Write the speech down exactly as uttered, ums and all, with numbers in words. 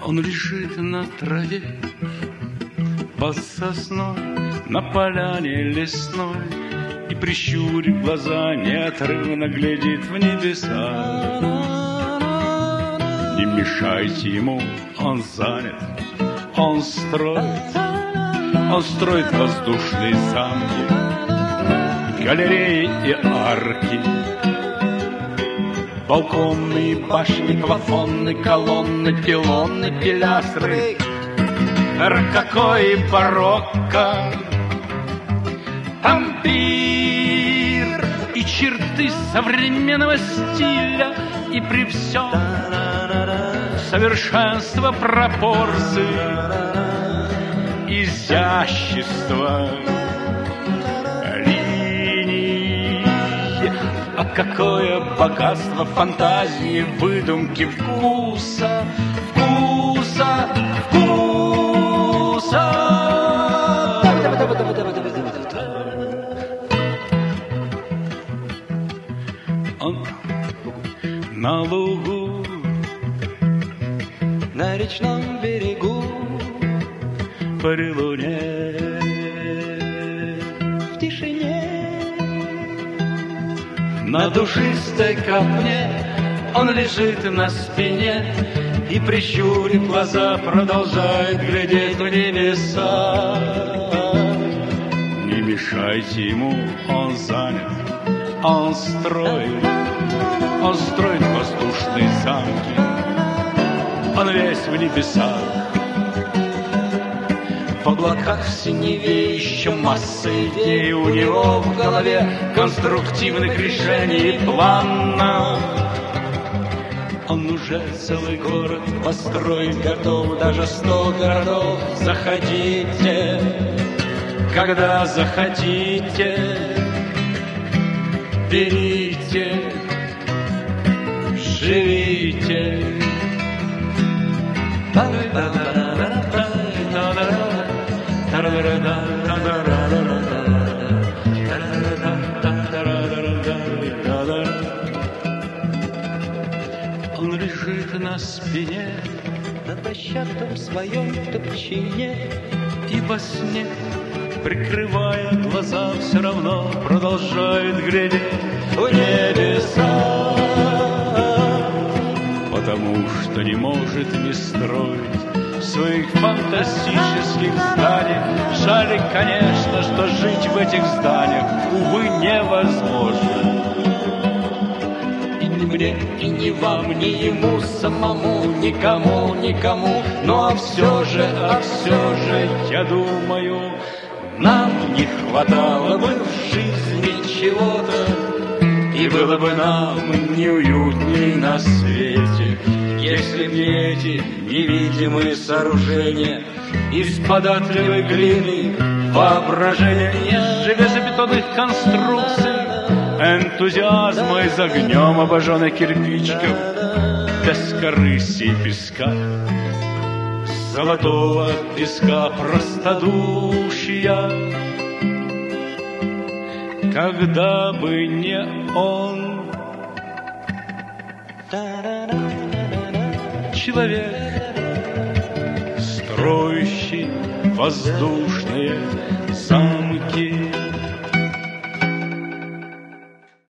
Он лежит на траве под сосной на поляне лесной и, прищурив глаза, неотрывно глядит в небеса. Не мешайте ему, он занят, он строит, он строит воздушные замки, галереи и арки, балконные башни, плафоны, колонны, пилоны, пилястры, рококо и барокко, ампир и черты современного стиля, и при всем совершенство пропорций, изящество линий. А какое богатство фантазии, выдумки, вкуса, вкуса, вкуса. Он на лугу, на речном берегу, при луне, в тишине, на душистой копне он лежит на спине и, прищурив глаза, продолжает глядеть в небеса. Не мешайте ему, он занят, он строит, он строит воздушные замки, он весь в небесах. В облаках в синеве еще масса идей у него в голове, конструктивных решений и планов. Он уже целый город построить готов, даже сто городов. Заходите, когда захотите, берите, живите. Он лежит на спине, на дощатом своем топчине, и во сне, прикрывая глаза, все равно продолжает глядеть в небеса, потому что не может не строить своих фантастических зданий. Жаль, конечно, что жить в этих зданиях, увы, невозможно. И ни мне, и ни вам, ни ему самому, никому, никому. Ну а все же, а все же, я думаю, нам не хватало бы в жизни чего-то, и было бы нам неуютней на свете, если б не эти невидимые сооружения из податливой глины, воображения, из железобетонных конструкций, энтузиазма из огнем обожженных кирпичиков, бескорыстия песка, золотого песка простодушия. Когда бы не он, человек, строящий воздушные замки.